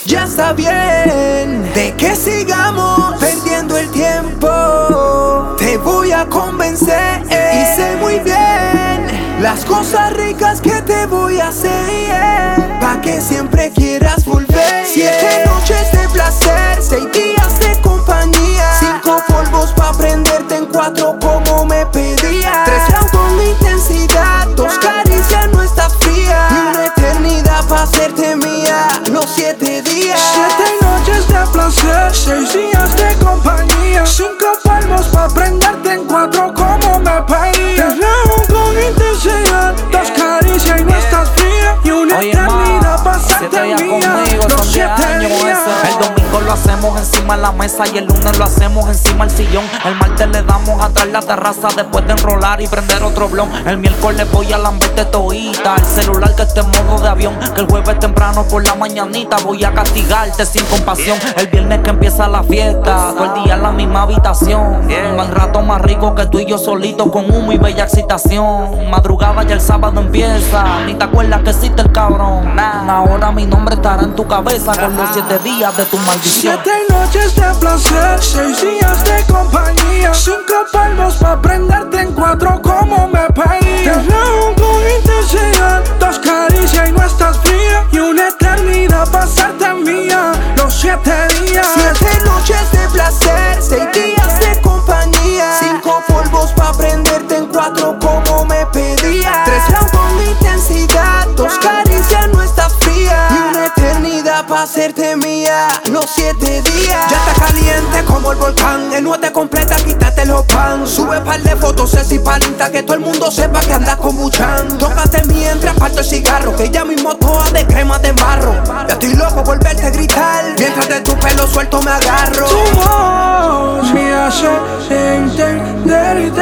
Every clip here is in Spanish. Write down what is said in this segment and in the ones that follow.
Ya está bien de que sigamos perdiendo el tiempo. Te voy a convencer y sé muy bien las cosas ricas que te voy a hacer, pa' que siempre quieras volver. 7 noches de placer, 6 días de compañía, 5 polvos pa' prenderte en 4 como me pedías. 3 rounds con intensidad, 2 caricias no está fría, y una eternidad pa' hacerte mía, los 7 días. 7 noches de placer, 6 días de compañía, 5 polvos pa' prenderte en 4 como me pedías. 3 rounds con intensidad, 2 caricias y no estás fría, y una eternidad pa' hacerte mía, los 7 días. El domingo lo hacemos encima de la mesa y el lunes lo hacemos encima del sillón. El martes le damos atrás la terraza después de enrolar y prender otro blon. El miércoles voy a lamberte toita, el celular que esté en modo de avión. Que el jueves temprano por la mañanita voy a castigarte sin compasión. El viernes que empieza la fiesta, todo el día en la misma habitación. Un buen rato más rico que tú y yo solitos con humo y bella excitación. Madrugada ya el sábado empieza, ni te acuerdas que existe el cabrón. Ahora mi nombre estará en tu cabeza con los 7 días de tu maldición. 7 noches de placer, 6 días de compañía, 5 polvos pa' prenderte en 4 como me pedías. 3 rounds con intensidad, 2 caricias y no estás fría, y una eternidad pa' hacerte mía, los 7 días. 7 noches de placer, 6 días de compañía, 5 polvos pa' prenderte en 4 como me pedías. 3 rounds con intensidad, 2 caricias no está fría, y una eternidad pa' hacerte mía, los 7 días. Ya está caliente como el volcán, el no te completa, quítate los pan. Sube par de fotos, y palita, que todo el mundo sepa que andas con Buchan. Tócate mientras parto el cigarro, que ya mismo toda de crema te embarro. Ya estoy loco por verte gritar, mientras de tu pelo suelto me agarro. Tu voz me hace entenderte,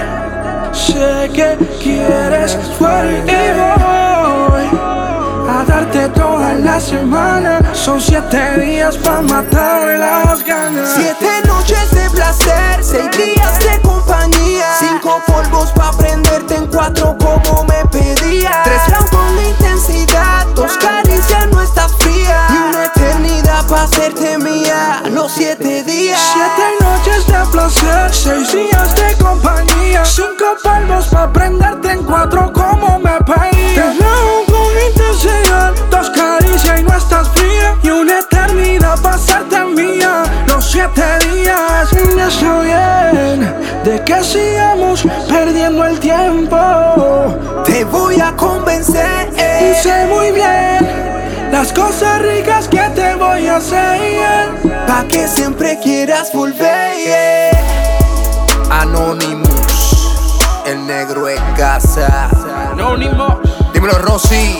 sé que quieres suerte y voy a darte toda la semana. Son 7 días pa' matar las ganas. 7 noches de placer, 6 días de compañía, 5 polvos pa' prenderte en 4 como me pedías. 3 rounds con intensidad, 2 caricias no está fría, y una eternidad pa' hacerte mía, los 7 días. 7 noches de placer, 6 días de compañía, 5 polvos pa' prenderte en 4 como me pedías. 3 rounds con intensidad, 2 caricias y no estás fría, y una eternidad pa' hacerte mía, los 7 días. Y ya está bien de que sigamos perdiendo el tiempo. Te voy a convencer Y sé muy bien las cosas ricas que te voy a hacer, pa' que siempre quieras volver. Anonymous, el negro en casa. Anónimo. Dímelo, Rosy.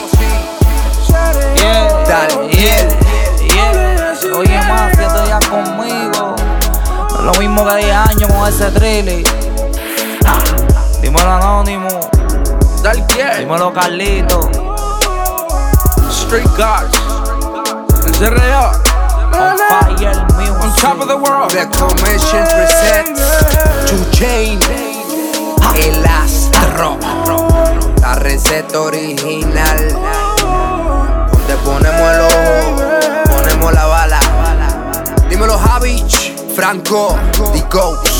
Daniel. Oye, más 7 días conmigo, lo mismo que 10 años con ese thriller. Dímelo, Anónimo. Dímelo, Carlito. Street Gods. CRO. On fire music. On top of the world. The Commission presents 2 Chainz, el astro. La receta original, donde ponemos el ojo, ponemos la bala. Dímelo, Javich, Franco, The Ghost.